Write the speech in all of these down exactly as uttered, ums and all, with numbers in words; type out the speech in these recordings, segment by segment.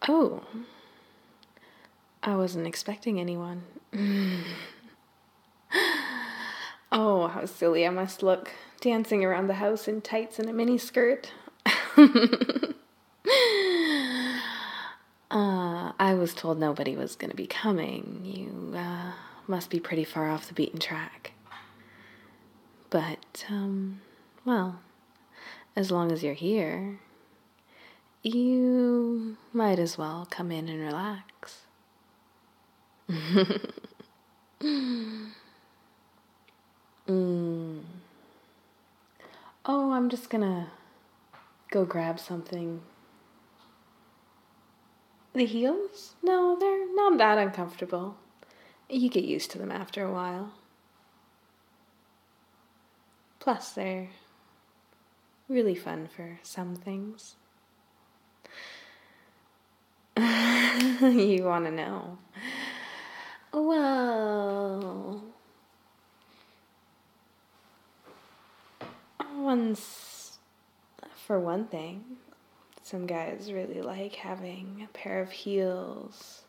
Oh, I wasn't expecting anyone. Oh, how silly I must look, dancing around the house in tights and a mini skirt. uh, I was told nobody was going to be coming. You uh, must be pretty far off the beaten track. But, um, well, as long as you're here, you might as well come in and relax. mm. Oh, I'm just gonna go grab something. The heels? No, they're not that uncomfortable. You get used to them after a while. Plus, they're really fun for some things. You want to know? Well, once, for one thing, some guys really like having a pair of heels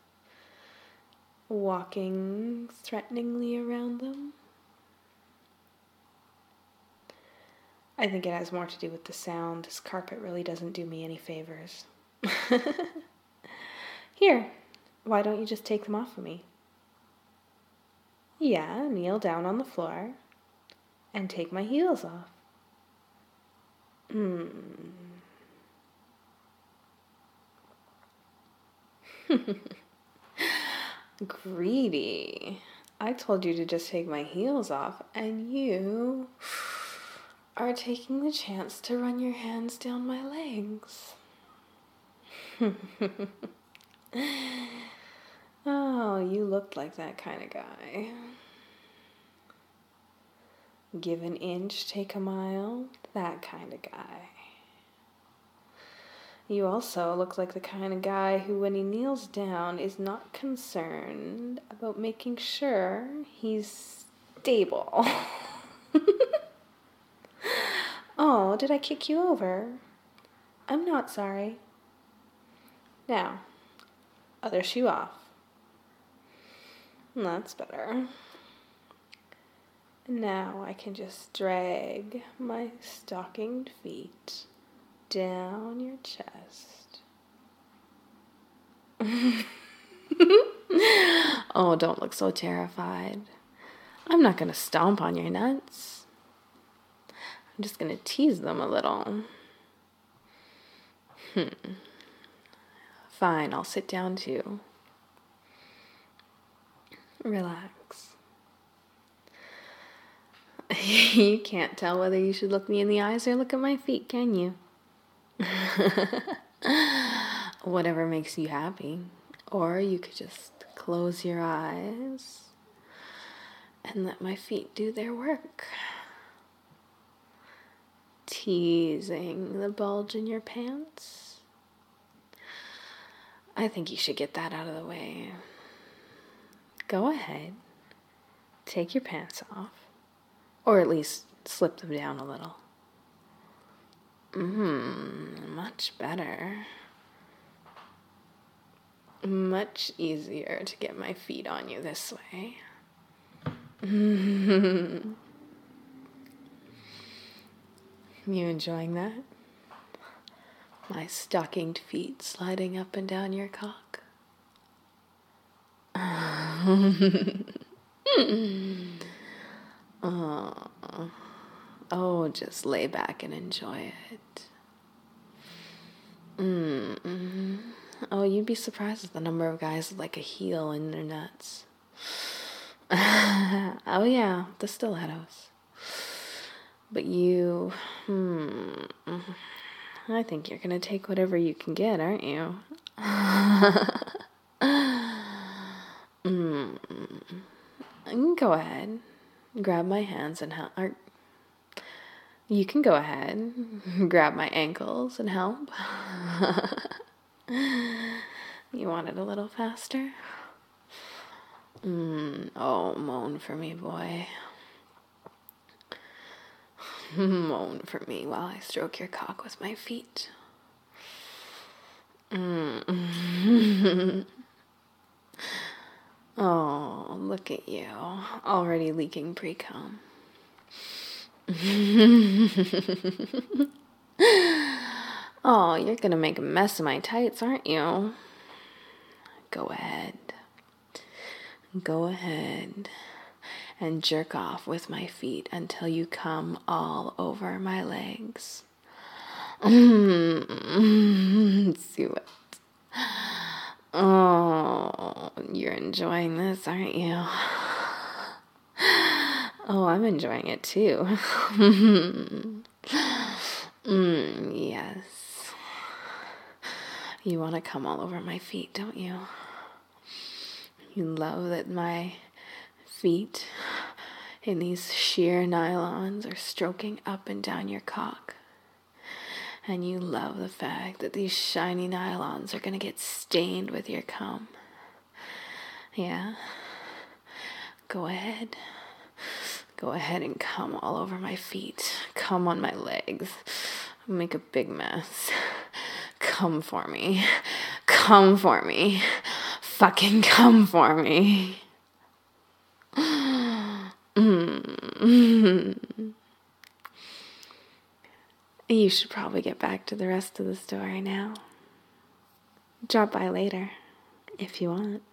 walking threateningly around them. I think it has more to do with the sound. This carpet really doesn't do me any favors. Here, why don't you just take them off of me? Yeah, kneel down on the floor and take my heels off. Hmm. Greedy. I told you to just take my heels off, and you are taking the chance to run your hands down my legs. Oh, you looked like that kind of guy. Give an inch, take a mile, that kind of guy. You also look like the kind of guy who, when he kneels down, is not concerned about making sure he's stable. Oh, did I kick you over? I'm not sorry. Now, other shoe off. That's better. Now I can just drag my stockinged feet down your chest. Oh, don't look so terrified. I'm not going to stomp on your nuts. I'm just going to tease them a little. Hmm. Fine, I'll sit down too. Relax. You can't tell whether you should look me in the eyes or look at my feet, can you? Whatever makes you happy. Or you could just close your eyes and let my feet do their work. Teasing the bulge in your pants. I think you should get that out of the way. Go ahead. Take your pants off. Or at least slip them down a little. Mmm, much better. Much easier to get my feet on you this way. You enjoying that? My stockinged feet sliding up and down your cock? Oh, oh, just lay back and enjoy it. Mm-hmm. Oh, you'd be surprised at the number of guys with like a heel in their nuts. Oh yeah, the stilettos. But you, hmm, I think you're gonna take whatever you can get, aren't you? mm. Go ahead. Grab my hands and help. Or you can go ahead. Grab my ankles and help. You want it a little faster? Mm, oh, moan for me, boy. Moan for me while I stroke your cock with my feet. Mm. Oh, look at you, already leaking pre-cum. Oh, you're gonna make a mess of my tights, aren't you? Go ahead. Go ahead and jerk off with my feet until you come all over my legs. Mm-hmm. See what? Oh, you're enjoying this, aren't you? Oh, I'm enjoying it too. mm, yes. You want to come all over my feet, don't you? You love that my feet in these sheer nylons are stroking up and down your cock. And you love the fact that these shiny nylons are going to get stained with your cum. Yeah? Go ahead. Go ahead and come all over my feet. Come on my legs. Make a big mess. Come for me. Come for me. Fucking come for me. Mm-hmm. You should probably get back to the rest of the story now. Drop by later, if you want.